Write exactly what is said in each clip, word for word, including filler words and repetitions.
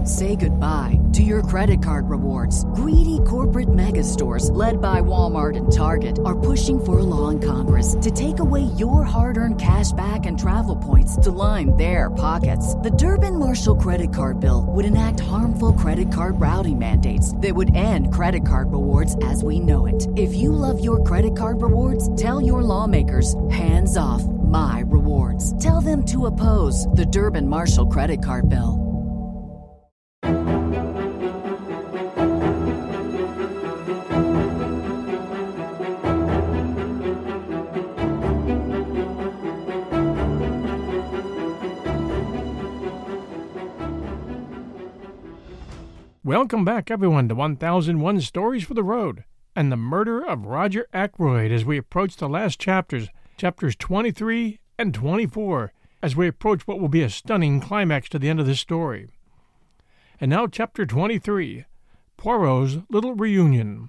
Say goodbye to your credit card rewards. Greedy corporate mega stores, led by Walmart and Target, are pushing for a law in Congress to take away your hard-earned cash back and travel points to line their pockets. The Durbin-Marshall credit card bill would enact harmful credit card routing mandates that would end credit card rewards as we know it. If you love your credit card rewards, tell your lawmakers, hands off my rewards. Tell them to oppose the Durbin-Marshall credit card bill. Welcome back, everyone, to one thousand one Stories for the Road and the Murder of Roger Ackroyd as we approach the last chapters, chapters twenty-three and twenty-four, as we approach what will be a stunning climax to the end of this story. And now chapter twenty-three, Poirot's Little Reunion.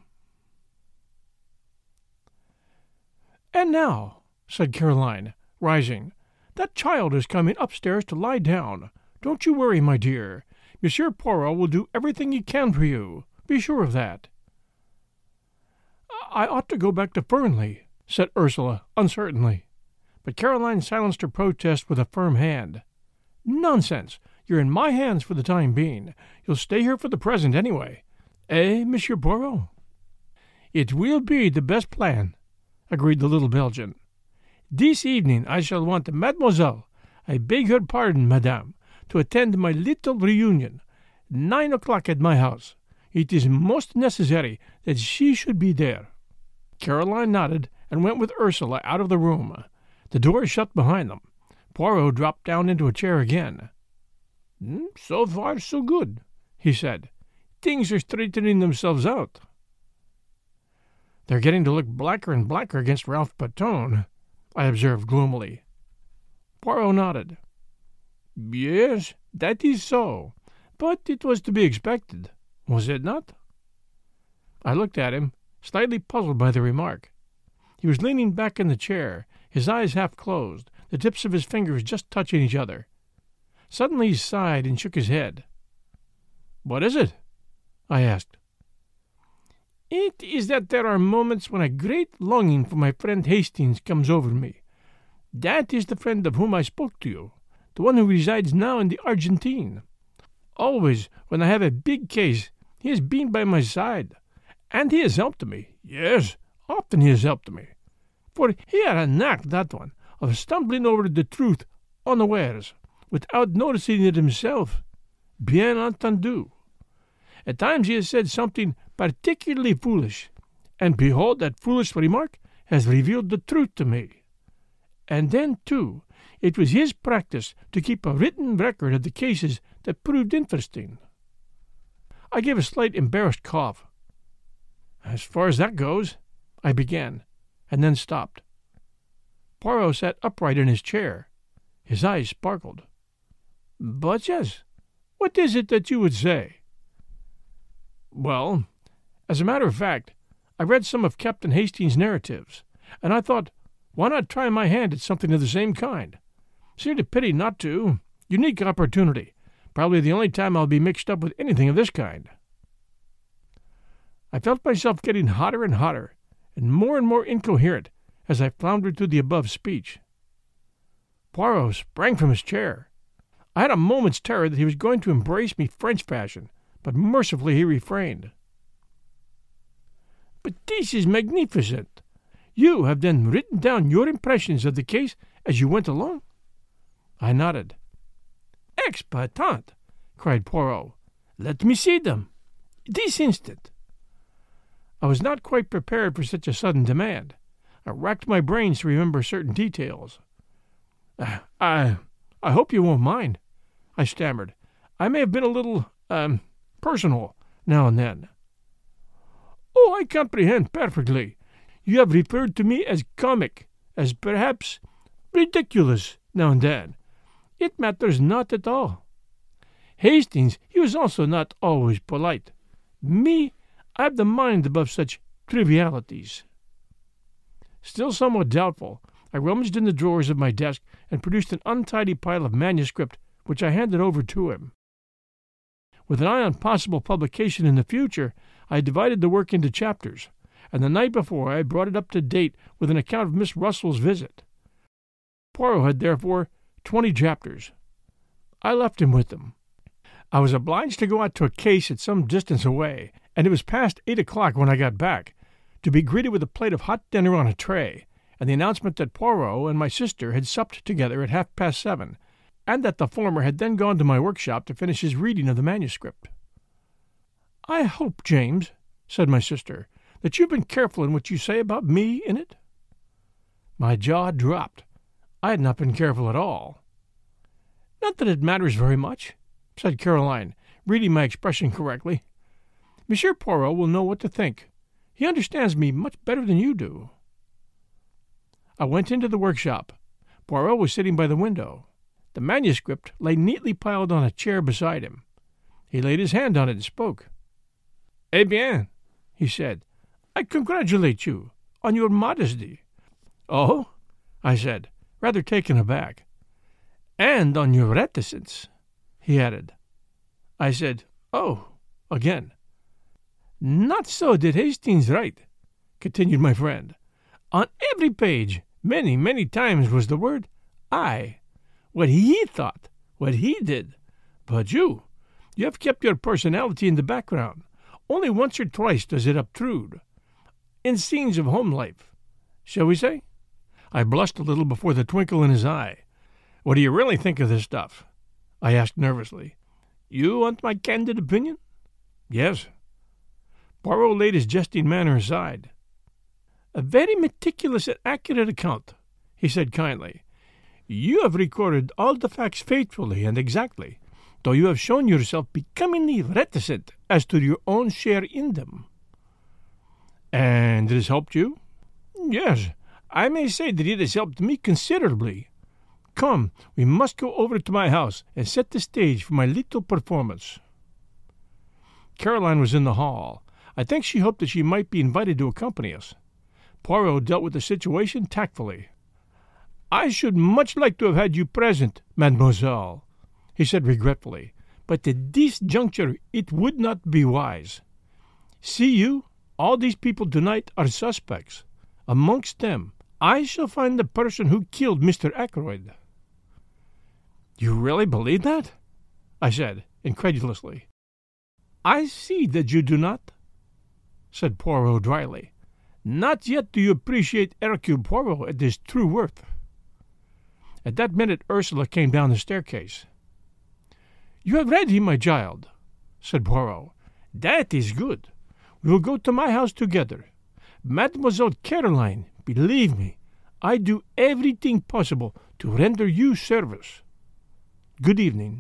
"And now," said Caroline, rising, "that child is coming upstairs to lie down. Don't you worry, my dear. Monsieur Poirot will do everything he can for you. Be sure of that." "I ought to go back to Fernley," said Ursula, uncertainly. But Caroline silenced her protest with a firm hand. "Nonsense! You're in my hands for the time being. You'll stay here for the present, anyway. Eh, Monsieur Poirot?" "It will be the best plan," agreed the little Belgian. "This evening I shall want Mademoiselle, I beg her pardon, madame, to attend my little reunion. Nine o'clock at my house. It is most necessary that she should be there." Caroline nodded and went with Ursula out of the room. The door shut behind them. Poirot dropped down into a chair again. "So far, so good," he said. "Things are straightening themselves out." "They're getting to look blacker and blacker against Ralph Patone," I observed gloomily. Poirot nodded. "Yes, that is so. But it was to be expected, was it not?" I looked at him, slightly puzzled by the remark. He was leaning back in the chair, his eyes half closed, the tips of his fingers just touching each other. Suddenly he sighed and shook his head. "What is it?" I asked. "It is that there are moments when a great longing for my friend Hastings comes over me. That is the friend of whom I spoke to you, the one who resides now in the Argentine. Always, when I have a big case, he has been by my side, and he has helped me. Yes, often he has helped me. For he had a knack, that one, of stumbling over the truth unawares, without noticing it himself. Bien entendu. At times he has said something particularly foolish, and behold, that foolish remark has revealed the truth to me. And then, too, it was his practice to keep a written record of the cases that proved interesting." I gave a slight embarrassed cough. "As far as that goes," I began, and then stopped. Poirot sat upright in his chair. His eyes sparkled. "But yes, what is it that you would say?" "Well, as a matter of fact, I read some of Captain Hastings' narratives, and I thought, why not try my hand at something of the same kind? Seemed a pity not to. Unique opportunity. Probably the only time I'll be mixed up with anything of this kind." I felt myself getting hotter and hotter, and more and more incoherent as I floundered through the above speech. Poirot sprang from his chair. I had a moment's terror that he was going to embrace me French fashion, but mercifully he refrained. "But this is magnificent. You have then written down your impressions of the case as you went along?" I nodded. "Expatant!" cried Poirot. "Let me see them. This instant." I was not quite prepared for such a sudden demand. I racked my brains to remember certain details. Uh, I I hope you won't mind," I stammered. "I may have been a little, um, personal now and then." "Oh, I comprehend perfectly. You have referred to me as comic, as perhaps ridiculous now and then. It matters not at all. Hastings, he was also not always polite. Me, I have the mind above such trivialities." Still somewhat doubtful, I rummaged in the drawers of my desk and produced an untidy pile of manuscript, which I handed over to him. With an eye on possible publication in the future, I divided the work into chapters, and the night before I brought it up to date with an account of Miss Russell's visit. Poirot had therefore twenty chapters. I left him with them. I was obliged to go out to a case at some distance away, and it was past eight o'clock when I got back, to be greeted with a plate of hot dinner on a tray, and the announcement that Poirot and my sister had supped together at half past seven, and that the former had then gone to my workshop to finish his reading of the manuscript. "I hope, James," said my sister, "that you've been careful in what you say about me in it?" My jaw dropped. I had not been careful at all. "Not that it matters very much," said Caroline, reading my expression correctly. "Monsieur Poirot will know what to think. He understands me much better than you do." I went into the workshop. Poirot was sitting by the window. The manuscript lay neatly piled on a chair beside him. He laid his hand on it and spoke. "Eh bien," he said, "I congratulate you on your modesty." "Oh?" I said, rather taken aback. "And on your reticence," he added. I said, "Oh," again. "Not so did Hastings write," continued my friend. "On every page, many, many times was the word I. What he thought, what he did. But you, you have kept your personality in the background. Only once or twice does it obtrude. In scenes of home life, shall we say?" I blushed a little before the twinkle in his eye. "What do you really think of this stuff?" I asked nervously. "You want my candid opinion?" "Yes." Poirot laid his jesting manner aside. "A very meticulous and accurate account," he said kindly. "You have recorded all the facts faithfully and exactly, though you have shown yourself becomingly reticent as to your own share in them." "And it has helped you?" "Yes, I may say that it has helped me considerably. Come, we must go over to my house and set the stage for my little performance." Caroline was in the hall. I think she hoped that she might be invited to accompany us. Poirot dealt with the situation tactfully. "I should much like to have had you present, mademoiselle," he said regretfully, "but at this juncture it would not be wise. See you, all these people tonight are suspects. Amongst them, I shall find the person who killed Mister Ackroyd." "You really believe that?" I said, incredulously. "I see that you do not," said Poirot dryly. "Not yet do you appreciate Hercule Poirot at his true worth." At that minute Ursula came down the staircase. "You have read him, my child," said Poirot. "That is good. We will go to my house together. Mademoiselle Caroline, believe me, I do everything possible to render you service. Good evening."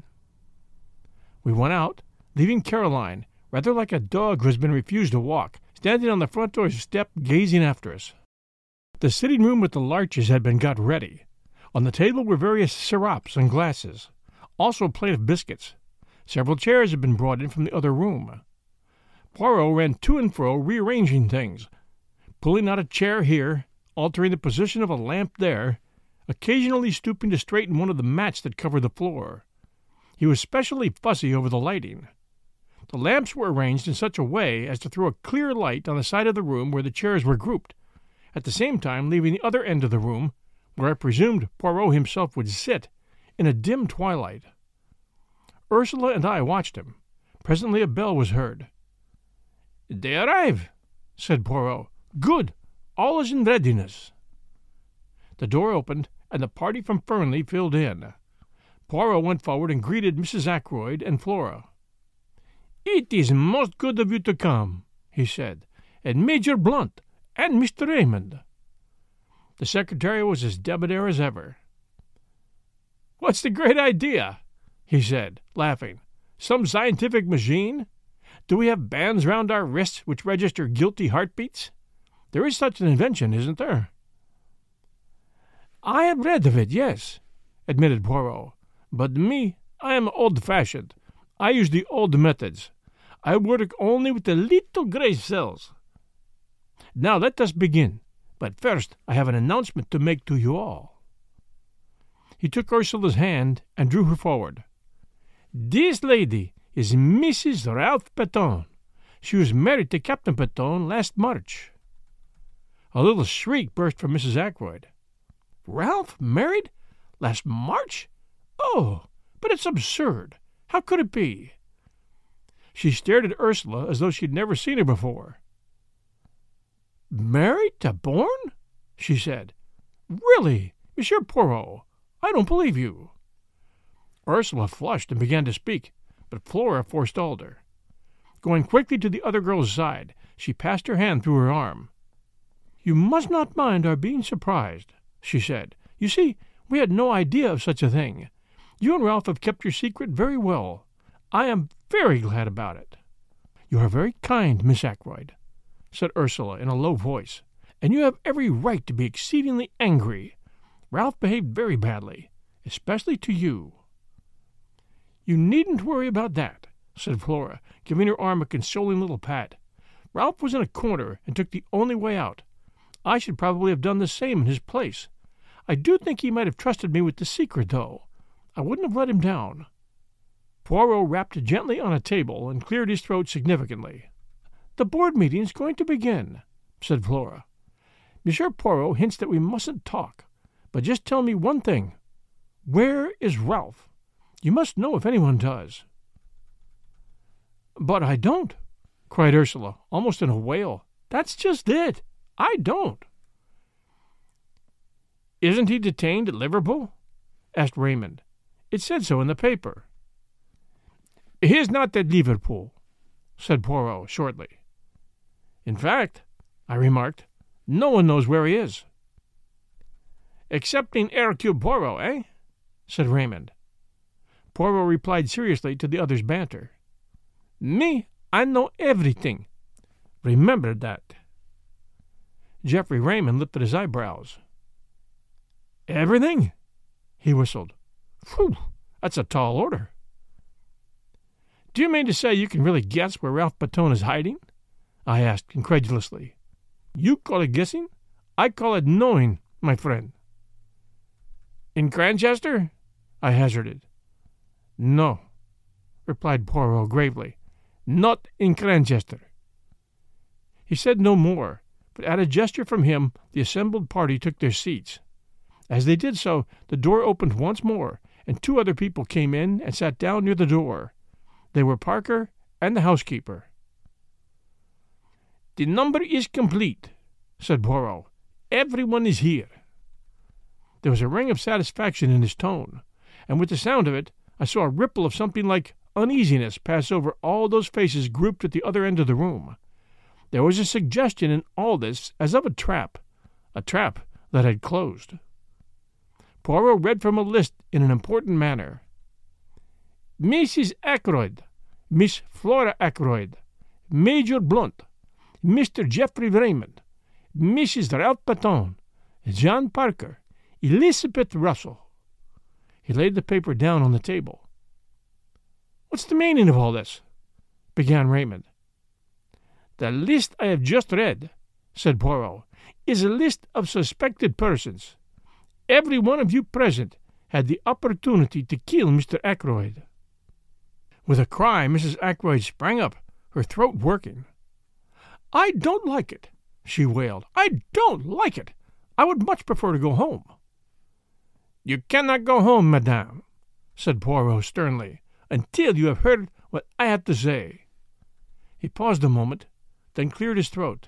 We went out, leaving Caroline, rather like a dog who has been refused a walk, standing on the front door step gazing after us. The sitting room with the larches had been got ready. On the table were various syrups and glasses, also a plate of biscuits. Several chairs had been brought in from the other room. Poirot ran to and fro rearranging things, pulling out a chair here, altering the position of a lamp there, occasionally stooping to straighten one of the mats that covered the floor. He was specially fussy over the lighting. The lamps were arranged in such a way as to throw a clear light on the side of the room where the chairs were grouped, at the same time leaving the other end of the room, where I presumed Poirot himself would sit, in a dim twilight. Ursula and I watched him. Presently a bell was heard. "They arrive," said Poirot. "Good. All is in readiness." The door opened, and the party from Fernley filled in. Poirot went forward and greeted Missus Ackroyd and Flora. "It is most good of you to come," he said, "and Major Blunt, and Mister Raymond." The secretary was as debonair as ever. "What's the great idea?" he said, laughing. "Some scientific machine? Do we have bands round our wrists which register guilty heartbeats? There is such an invention, isn't there?" "I have read of it, yes," admitted Poirot. "But me, I am old-fashioned. I use the old methods. I work only with the little gray cells. Now let us begin. But first I have an announcement to make to you all." He took Ursula's hand and drew her forward. "This lady is Missus Ralph Patton. She was married to Captain Patton last March." A little shriek burst from Missus Ackroyd. "Ralph married? Last March? Oh, but it's absurd. How could it be?" She stared at Ursula as though she had never seen her before. "Married to Bourne?" she said. "Really, Monsieur Poirot, I don't believe you." Ursula flushed and began to speak, but Flora forestalled her. Going quickly to the other girl's side, she passed her hand through her arm. "You must not mind our being surprised," she said. "You see, we had no idea of such a thing. You and Ralph have kept your secret very well. I am very glad about it." "You are very kind, Miss Ackroyd," said Ursula in a low voice, "and you have every right to be exceedingly angry. Ralph behaved very badly, especially to you." "You needn't worry about that," said Flora, giving her arm a consoling little pat. "Ralph was in a corner and took the only way out. I should probably have done the same in his place. I do think he might have trusted me with the secret, though. I wouldn't have let him down." Poirot rapped gently on a table and cleared his throat significantly. "The board meeting's going to begin," said Flora. "Monsieur Poirot hints that we mustn't talk, but just tell me one thing. Where is Ralph? You must know if anyone does." "But I don't," cried Ursula, almost in a wail. "That's just it. I don't." "Isn't he detained at Liverpool?" asked Raymond. "It said so in the paper." "He is not at Liverpool," said Poirot shortly. "In fact," I remarked, "no one knows where he is." "Excepting Hercule Poirot, eh?" said Raymond. Poirot replied seriously to the other's banter. "Me, I know everything. Remember that." Geoffrey Raymond lifted his eyebrows. "Everything?" he whistled. "Phew, that's a tall order." "Do you mean to say you can really guess where Ralph Patton is hiding?" I asked incredulously. "You call it guessing? I call it knowing, my friend." "In Cranchester?" I hazarded. "No," replied Poirot gravely. "Not in Cranchester." He said no more, but at a gesture from him the assembled party took their seats. As they did so, the door opened once more, and two other people came in and sat down near the door. They were Parker and the housekeeper. "The number is complete," said Poirot. "Everyone is here." There was a ring of satisfaction in his tone, and with the sound of it, I saw a ripple of something like uneasiness pass over all those faces grouped at the other end of the room. There was a suggestion in all this as of a trap, a trap that had closed. Poirot read from a list in an important manner. "Missus Ackroyd, Miss Flora Ackroyd, Major Blunt, Mister Geoffrey Raymond, Missus Ralph Patton, John Parker, Elizabeth Russell." He laid the paper down on the table. "What's the meaning of all this?" began Raymond. "The list I have just read," said Poirot, "is a list of suspected persons. Every one of you present had the opportunity to kill Mister Ackroyd." With a cry, Missus Ackroyd sprang up, her throat working. "I don't like it," she wailed. "I don't like it. I would much prefer to go home." "You cannot go home, madame," said Poirot sternly, "until you have heard what I have to say." He paused a moment, then cleared his throat.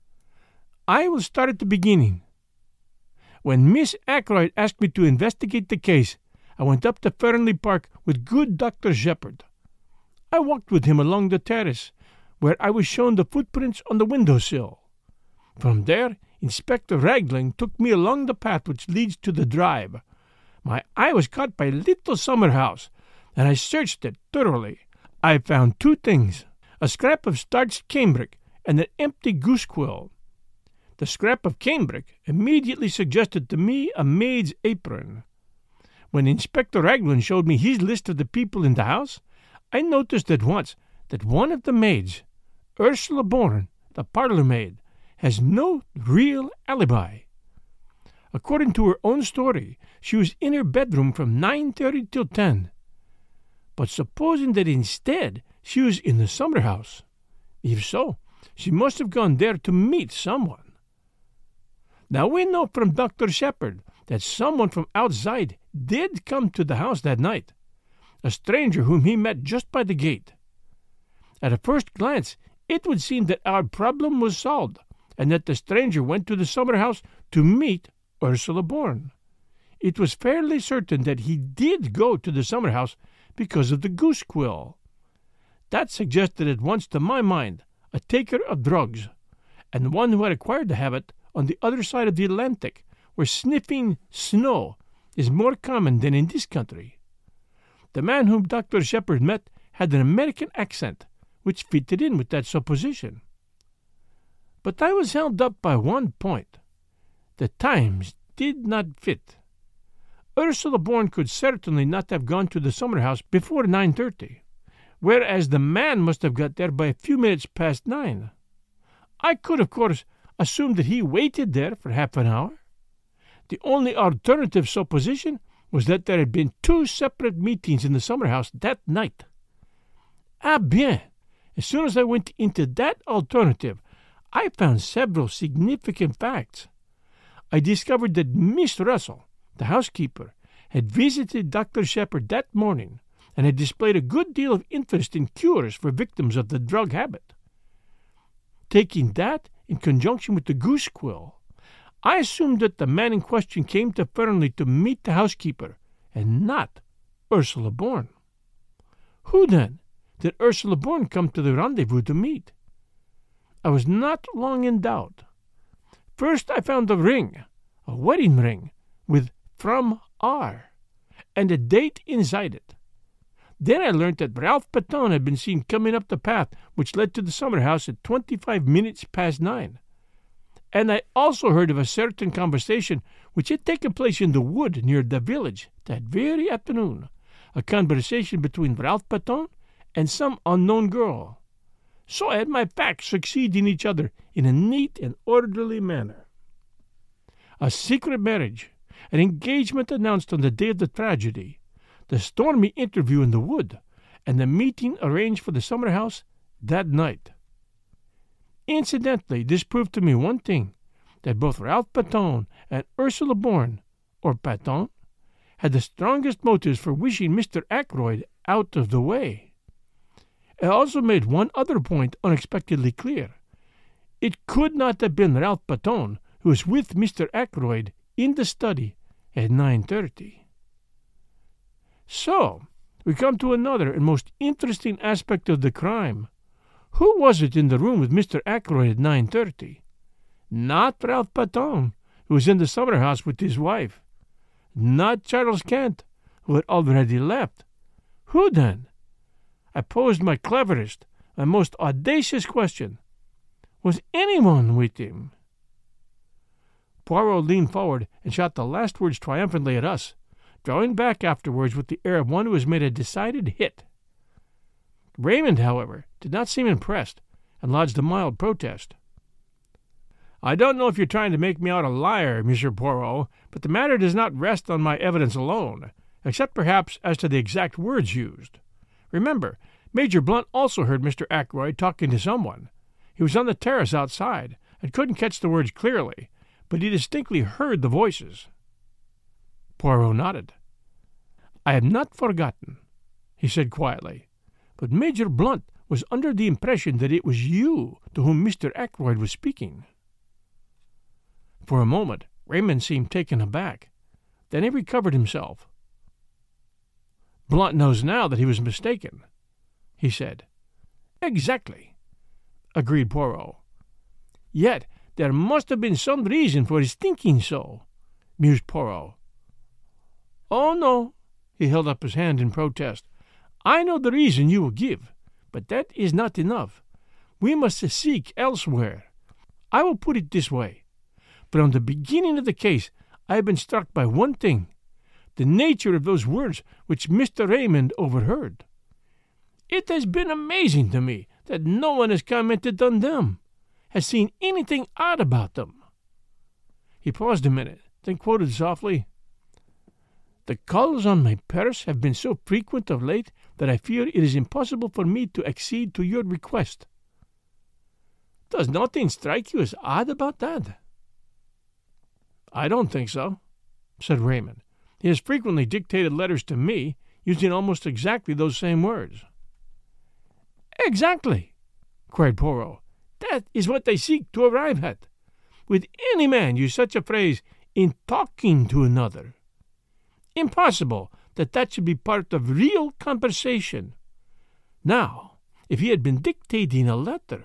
"I will start at the beginning. When Miss Ackroyd asked me to investigate the case, I went up to Fernley Park with good Doctor Shepherd. I walked with him along the terrace, where I was shown the footprints on the window-sill. From there, Inspector Raglan took me along the path which leads to the drive. My eye was caught by a little summer-house, and I searched it thoroughly. I found two things, a scrap of starched cambric and an empty goose-quill. The scrap of cambric immediately suggested to me a maid's apron. When Inspector Raglan showed me his list of the people in the house, I noticed at once that one of the maids, Ursula Bourne, the parlour-maid, has no real alibi. According to her own story, she was in her bedroom from nine thirty till ten. But supposing that instead she was in the summer house, if so, she must have gone there to meet someone. Now we know from Doctor Shepard that someone from outside did come to the house that night, a stranger whom he met just by the gate. At a first glance, it would seem that our problem was solved, and that the stranger went to the summer house to meet Ursula Bourne. It was fairly certain that he did go to the summer house because of the goose quill. That suggested at once to my mind a taker of drugs, and one who had acquired the habit on the other side of the Atlantic, where sniffing snow is more common than in this country. The man whom Doctor Shepard met had an American accent, which fitted in with that supposition. But I was held up by one point. The times did not fit. Ursula Bourne could certainly not have gone to the summer house before nine thirty, whereas the man must have got there by a few minutes past nine. I could, of course, assume that he waited there for half an hour. The only alternative supposition was that there had been two separate meetings in the summer house that night. Ah bien! As soon as I went into that alternative, I found several significant facts. I discovered that Miss Russell, the housekeeper, had visited Doctor Shepard that morning and had displayed a good deal of interest in cures for victims of the drug habit. Taking that in conjunction with the goose quill, I assumed that the man in question came to Fernley to meet the housekeeper and not Ursula Bourne. Who, then, did Ursula Bourne come to the rendezvous to meet? I was not long in doubt. First I found a ring, a wedding ring, with "From R," and a date inside it. Then I learned that Ralph Patton had been seen coming up the path which led to the summer house at twenty-five minutes past nine. And I also heard of a certain conversation which had taken place in the wood near the village that very afternoon, a conversation between Ralph Patton and some unknown girl. So I had my facts succeeding each other in a neat and orderly manner. A secret marriage, an engagement announced on the day of the tragedy, the stormy interview in the wood, and the meeting arranged for the summer house that night. Incidentally, this proved to me one thing, that both Ralph Patton and Ursula Bourne, or Patton, had the strongest motives for wishing Mister Ackroyd out of the way. It also made one other point unexpectedly clear. It could not have been Ralph Patton who was with Mister Ackroyd in the study at nine thirty. So, we come to another and most interesting aspect of the crime. Who was it in the room with Mister Ackroyd at nine thirty? Not Ralph Patton, who was in the summer house with his wife. Not Charles Kent, who had already left. Who then? I posed my cleverest, my most audacious question. Was anyone with him? Poirot leaned forward and shot the last words triumphantly at us, drawing back afterwards with the air of one who has made a decided hit. Raymond, however, did not seem impressed, and lodged a mild protest. "I don't know if you're trying to make me out a liar, Monsieur Poirot, but the matter does not rest on my evidence alone, except perhaps as to the exact words used. Remember, Major Blunt also heard Mister Ackroyd talking to someone. He was on the terrace outside, and couldn't catch the words clearly, but he distinctly heard the voices." Poirot nodded. "I have not forgotten," he said quietly, "but Major Blunt was under the impression that it was you to whom Mister Ackroyd was speaking." For a moment Raymond seemed taken aback. Then he recovered himself. "Blunt knows now that he was mistaken," he said. "Exactly," agreed Poirot. "Yet there must have been some reason for his thinking so," mused Poirot. "Oh, no," he held up his hand in protest. "I know the reason you will give, but that is not enough. We must seek elsewhere. I will put it this way. From the beginning of the case I have been struck by one thing, the nature of those words which Mister Raymond overheard. It has been amazing to me that no one has commented on them, has seen anything odd about them." He paused a minute, then quoted softly, The calls on my purse have been so frequent of late that I fear it is impossible for me to accede to your request. Does nothing strike you as odd about that? I don't think so, said Raymond. He has frequently dictated letters to me, using almost exactly those same words. Exactly, cried Poirot. That is what they seek to arrive at. Would any man use such a phrase in talking to another? Impossible that that should be part of real conversation. Now, if he had been dictating a letter...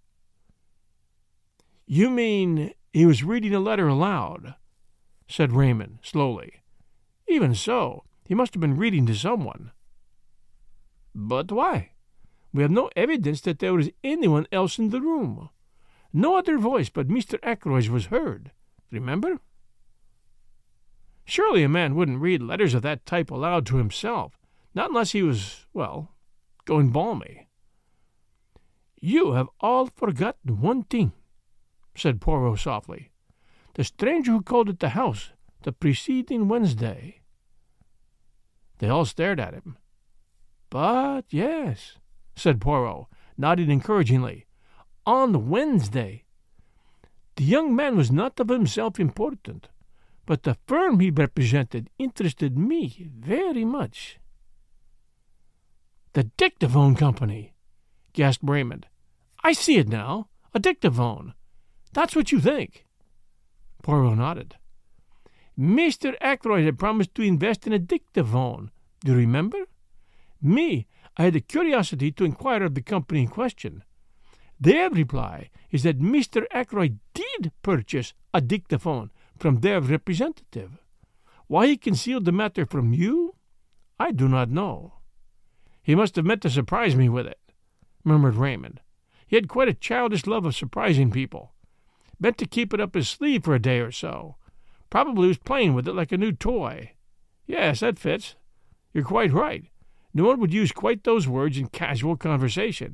You mean he was reading a letter aloud, said Raymond slowly. Even so, he must have been reading to someone. But why? We have no evidence that there was anyone else in the room. No other voice but Mister Ackroyd's was heard. Remember? Surely a man wouldn't read letters of that type aloud to himself, not unless he was, well, going balmy. You have all forgotten one thing, said Poirot softly. The stranger who called at the house the preceding Wednesday. They all stared at him. But yes, said Poirot, nodding encouragingly. On Wednesday. The young man was not of himself important, but the firm he represented interested me very much. The Dictaphone Company, gasped Raymond. I see it now. A dictaphone. That's what you think. Poirot nodded. Mister Ackroyd had promised to invest in a dictaphone. Do you remember? Me, I had the curiosity to inquire of the company in question. Their reply is that Mister Ackroyd did purchase a dictaphone from their representative. Why he concealed the matter from you, I do not know. He must have meant to surprise me with it, murmured Raymond. He had quite a childish love of surprising people. Meant to keep it up his sleeve for a day or so. Probably was playing with it like a new toy. Yes, that fits. You're quite right. No one would use quite those words in casual conversation.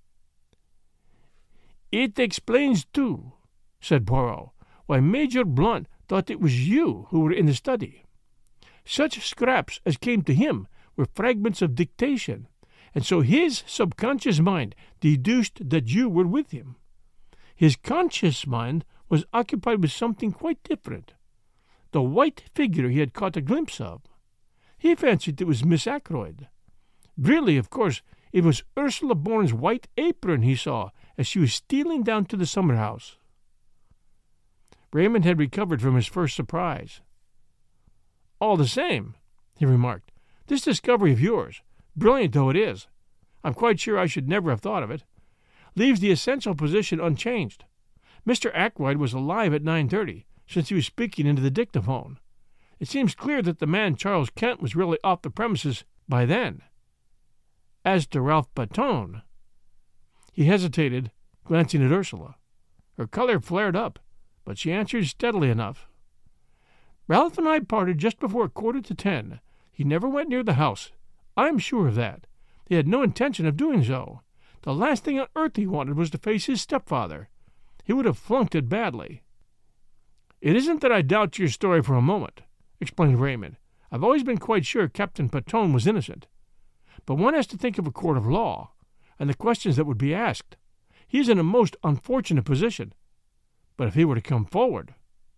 It explains, too, said Poirot, why Major Blunt thought it was you who were in the study. Such scraps as came to him were fragments of dictation, and so his subconscious mind deduced that you were with him. His conscious mind was occupied with something quite different. The white figure he had caught a glimpse of. He fancied it was Miss Ackroyd. Really, of course, it was Ursula Bourne's white apron he saw as she was stealing down to the summer-house. Raymond had recovered from his first surprise. All the same, he remarked, this discovery of yours, brilliant though it is, I'm quite sure I should never have thought of it, leaves the essential position unchanged. Mister Ackroyd was alive at nine thirty, since he was speaking into the dictaphone. It seems clear that the man Charles Kent was really off the premises by then. As to Ralph Patone... He hesitated, glancing at Ursula. Her color flared up, but she answered steadily enough. Ralph and I parted just before a quarter to ten. He never went near the house. I'm sure of that. He had no intention of doing so. The last thing on earth he wanted was to face his stepfather. He would have flunked it badly. It isn't that I doubt your story for a moment, explained Raymond. I've always been quite sure Captain Patone was innocent. But one has to think of a court of law, and the questions that would be asked. He is in a most unfortunate position. But if he were to come forward...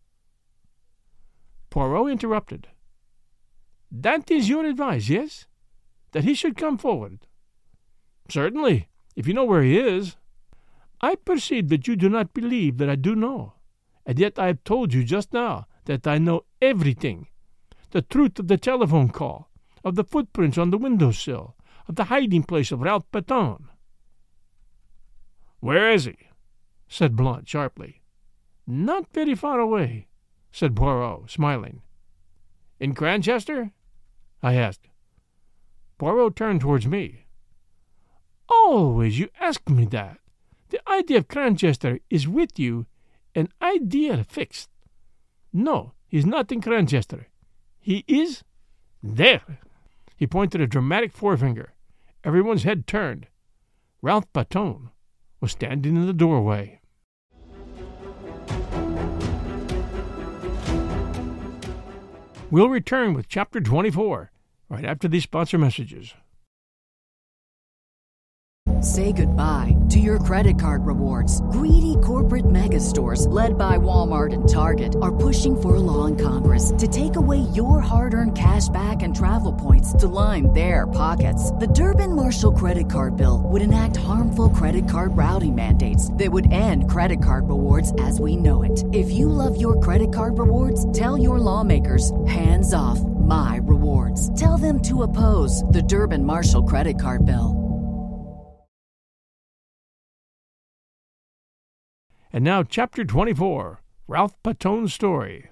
Poirot interrupted. That is your advice, yes? That he should come forward? Certainly, if you know where he is. I perceive that you do not believe that I do know, and yet I have told you just now that I know everything. The truth of the telephone call, of the footprints on the window-sill, of the hiding-place of Ralph Patone. Where is he? Said Blunt sharply. Not very far away, said Poirot, smiling. In Cranchester? I asked. Poirot turned towards me. Always you ask me that. The idea of Cranchester is with you an idea fixed. No, he's not in Cranchester. He is there. He pointed a dramatic forefinger. Everyone's head turned. Ralph Patone was standing in the doorway. We'll return with Chapter twenty-four right after these sponsor messages. Say goodbye to your credit card rewards. Greedy corporate mega stores, led by Walmart and Target, are pushing for a law in Congress to take away your hard-earned cash back and travel points to line their pockets. The Durbin-Marshall credit card bill would enact harmful credit card routing mandates that would end credit card rewards as we know it. If you love your credit card rewards, tell your lawmakers, hands off my rewards. Tell them to oppose the Durbin-Marshall credit card bill. And now, Chapter twenty-four, Ralph Patone's Story.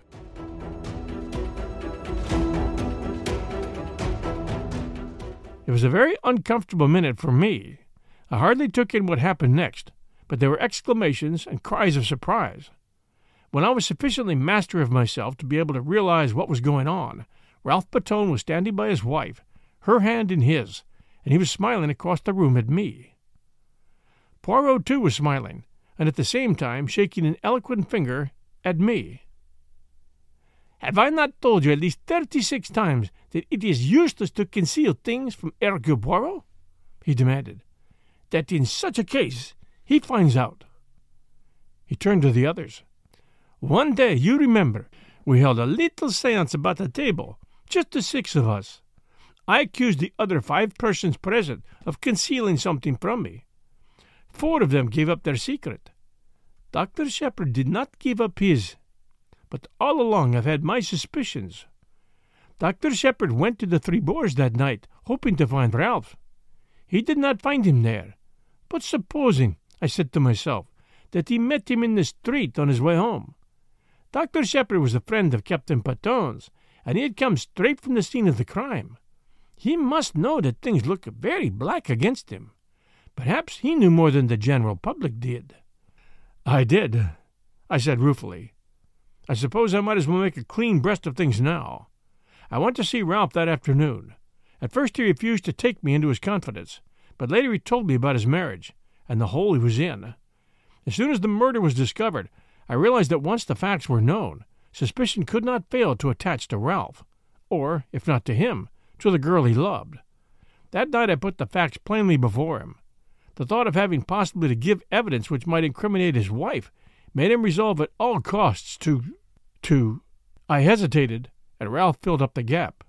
It was a very uncomfortable minute for me. I hardly took in what happened next, but there were exclamations and cries of surprise. When I was sufficiently master of myself to be able to realize what was going on, Ralph Patone was standing by his wife, her hand in his, and he was smiling across the room at me. Poirot, too, was smiling, and at the same time shaking an eloquent finger at me. "Have I not told you at least thirty-six times that it is useless to conceal things from Hercule Poirot?" he demanded. "That in such a case he finds out." He turned to the others. "One day, you remember, we held a little séance about a table, just the six of us. I accused the other five persons present of concealing something from me. Four of them gave up their secret. Doctor Shepard did not give up his, but all along I've had my suspicions. Doctor Shepard went to the Three Boars that night, hoping to find Ralph. He did not find him there, but supposing, I said to myself, that he met him in the street on his way home. Doctor Shepard was a friend of Captain Patone's, and he had come straight from the scene of the crime. He must know that things look very black against him. Perhaps he knew more than the general public did." "I did," I said ruefully. "I suppose I might as well make a clean breast of things now. I went to see Ralph that afternoon. At first he refused to take me into his confidence, but later he told me about his marriage and the hole he was in. As soon as the murder was discovered, I realized that once the facts were known, suspicion could not fail to attach to Ralph, or, if not to him, to the girl he loved. That night I put the facts plainly before him. The thought of having possibly to give evidence which might incriminate his wife made him resolve at all costs to... to... I hesitated, and Ralph filled up the gap.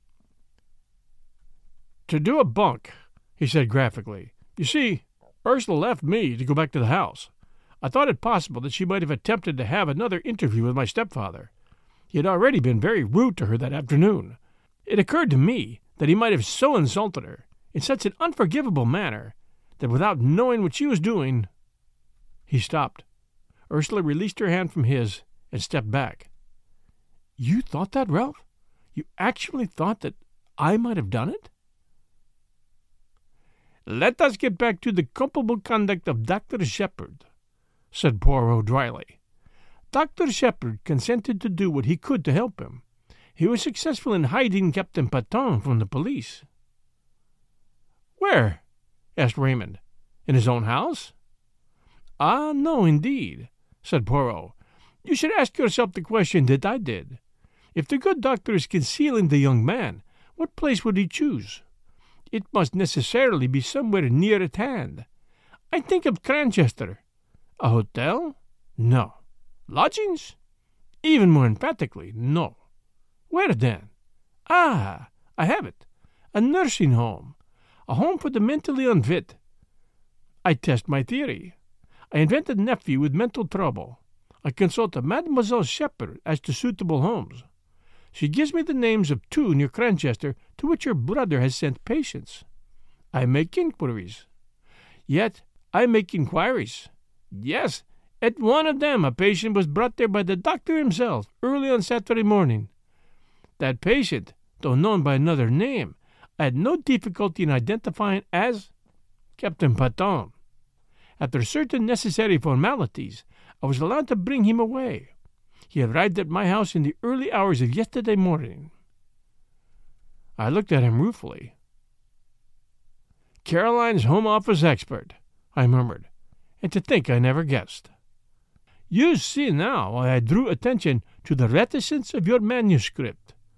"To do a bunk," he said graphically. "You see, Ursula left me to go back to the house. I thought it possible that she might have attempted to have another interview with my stepfather. He had already been very rude to her that afternoon. It occurred to me that he might have so insulted her, in such an unforgivable manner, that without knowing what she was doing—" He stopped. Ursula released her hand from his and stepped back. "You thought that, Ralph? You actually thought that I might have done it?" "Let us get back to the culpable conduct of Doctor Shepard," said Poirot dryly. "Doctor Shepard consented to do what he could to help him. He was successful in hiding Captain Patone from the police." "Where?" asked Raymond. "In his own house?" "Ah, no, indeed," said Poirot. "You should ask yourself the question that I did. If the good doctor is concealing the young man, what place would he choose? It must necessarily be somewhere near at hand. I think of Cranchester. A hotel? No. Lodgings? Even more emphatically, no. Where then? Ah, I have it. A nursing home. A home for the mentally unfit. I test my theory. I invent a nephew with mental trouble. I consult a Mademoiselle Shepard as to suitable homes. She gives me the names of two near Cranchester to which her brother has sent patients. I make inquiries. Yet I make inquiries. Yes, at one of them a patient was brought there by the doctor himself early on Saturday morning. That patient, though known by another name, I had no difficulty in identifying as Captain Patone. After certain necessary formalities, I was allowed to bring him away. He arrived at my house in the early hours of yesterday morning." I looked at him ruefully. "Caroline's Home Office expert," I murmured, "and to think I never guessed. You see now why I drew attention to the reticence of your manuscript.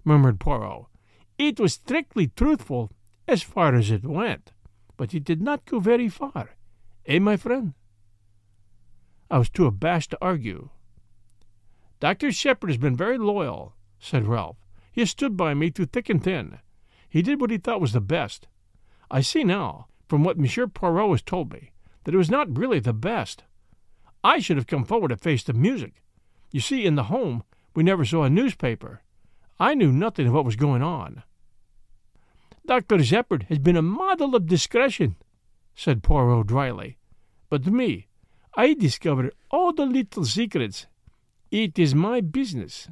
murmured Poirot. "It was strictly truthful as far as it went, but it did not go very far. Eh, my friend?" I was too abashed to argue. "Doctor Shepherd has been very loyal," said Ralph. "He has stood by me through thick and thin. He did what he thought was the best. I see now, from what Monsieur Poirot has told me, that it was not really the best. I should have come forward to face the music. You see, in the home, we never saw a newspaper. I knew nothing of what was going on." "Doctor Shepherd has been a model of discretion," said Poirot dryly. "But me, I discover all the little secrets. It is my business."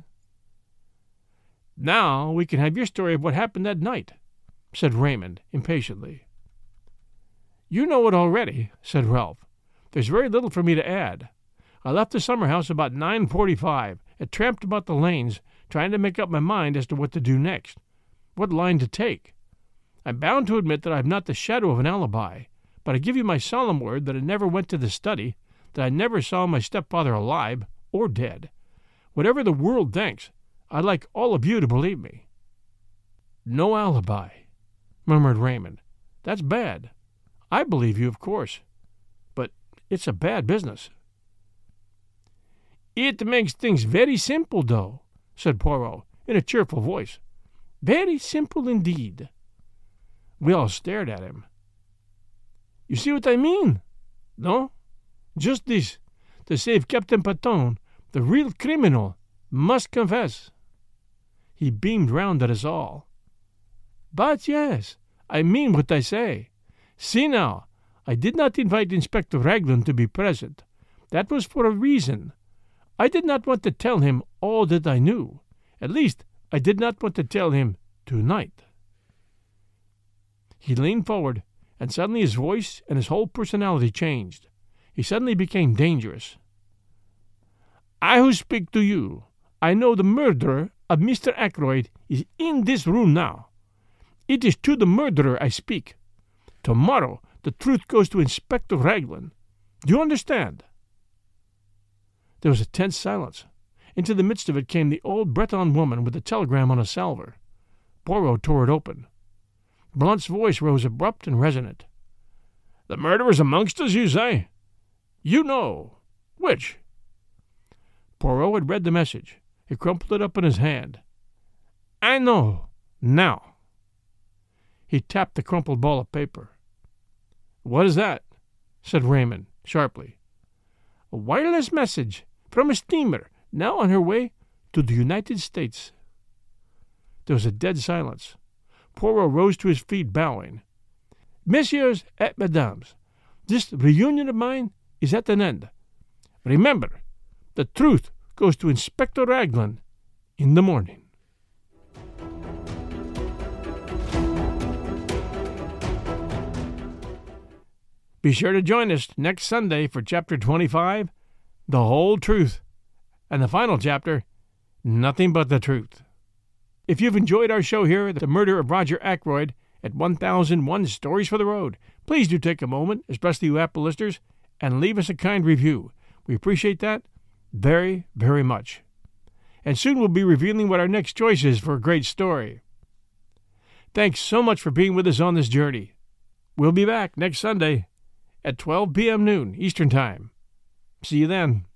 "Now we can have your story of what happened that night," said Raymond impatiently. "You know it already," said Ralph. "There's very little for me to add. I left the summer house about nine forty-five and tramped about the lanes, trying to make up my mind as to what to do next, what line to take. I'm bound to admit that I have not the shadow of an alibi, but I give you my solemn word that I never went to the study, that I never saw my stepfather alive or dead. Whatever the world thinks, I'd like all of you to believe me." "No alibi," murmured Raymond. "That's bad. I believe you, of course. But it's a bad business." "It makes things very simple, though," said Poirot, in a cheerful voice. "Very simple indeed." We all stared at him. "You see what I mean? No? Just this. To save Captain Patton, the real criminal must confess." He beamed round at us all. "But yes, I mean what I say. See now, I did not invite Inspector Raglan to be present. That was for a reason. I did not want to tell him all that I knew. At least, I did not want to tell him tonight." He leaned forward, and suddenly his voice and his whole personality changed. He suddenly became dangerous. "I who speak to you, I know the murderer of Mister Ackroyd is in this room now. It is to the murderer I speak. Tomorrow the truth goes to Inspector Raglan. Do you understand?" There was a tense silence. Into the midst of it came the old Breton woman with the telegram on a salver. Poirot tore it open. Blunt's voice rose abrupt and resonant. "The murderer's amongst us, you say? You know. Which?" Poirot had read the message. He crumpled it up in his hand. "I know. Now." He tapped the crumpled ball of paper. "What is that?" said Raymond, sharply. "A wireless message from a steamer now on her way to the United States." There was a dead silence. Poirot rose to his feet, bowing. "Messieurs et mesdames, this reunion of mine is at an end. Remember, the truth goes to Inspector Raglan in the morning." Be sure to join us next Sunday for Chapter twenty-five, The Whole Truth, and the final chapter, Nothing But the Truth. If you've enjoyed our show here, The Murder of Roger Ackroyd, at one thousand one Stories for the Road, please do take a moment, especially you Apple listeners, and leave us a kind review. We appreciate that very, very much. And soon we'll be revealing what our next choice is for a great story. Thanks so much for being with us on this journey. We'll be back next Sunday at twelve p.m. noon Eastern Time. See you then.